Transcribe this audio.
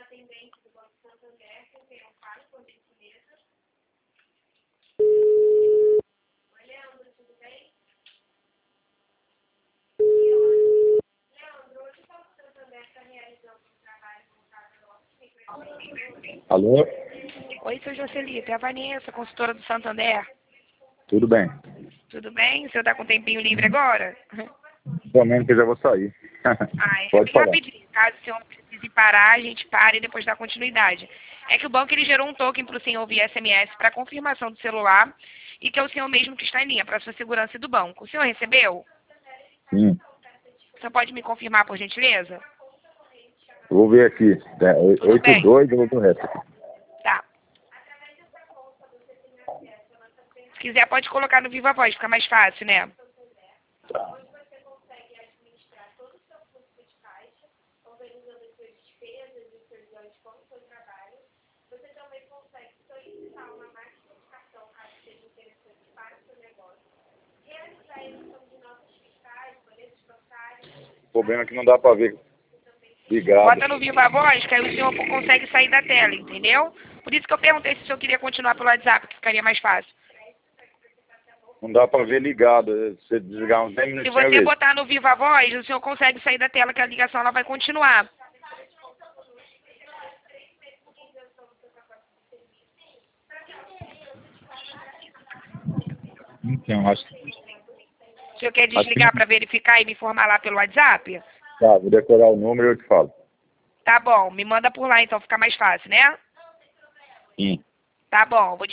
Alô? Oi, seu Jocelito, é a Vanessa, consultora do Santander. Tudo bem. Tudo bem? O senhor está com um tempinho livre agora? Também que eu já vou sair. É Pode bem falar. rapidinho. Caso o senhor precise parar, a gente para e depois dá continuidade. É que o banco ele gerou um token para o senhor via SMS para confirmação do celular e que é o senhor mesmo que está em linha, para sua segurança e do banco. O senhor recebeu? Sim. O senhor pode me confirmar, por gentileza? Eu vou ver aqui. Tudo bem. 82, eu vou ver o resto. Tá. Se quiser, pode colocar no Viva Voz, fica mais fácil, né? Tá. O problema é que não dá pra ver ligado. Bota no Viva Voz, que aí o senhor consegue sair da tela, entendeu? Por isso que eu perguntei se o senhor queria continuar pelo WhatsApp, que ficaria mais fácil. Não dá pra ver ligado. Se você desligar uns 10 Se minutinhos, eu você vejo. botar no Viva Voz, o senhor consegue sair da tela, que a ligação ela vai continuar. Então, acho que... O senhor quer desligar para verificar e me informar lá pelo WhatsApp? Tá, vou decorar o número e eu te falo. Tá bom, me manda por lá então, fica mais fácil, né? Sim. Tá bom, vou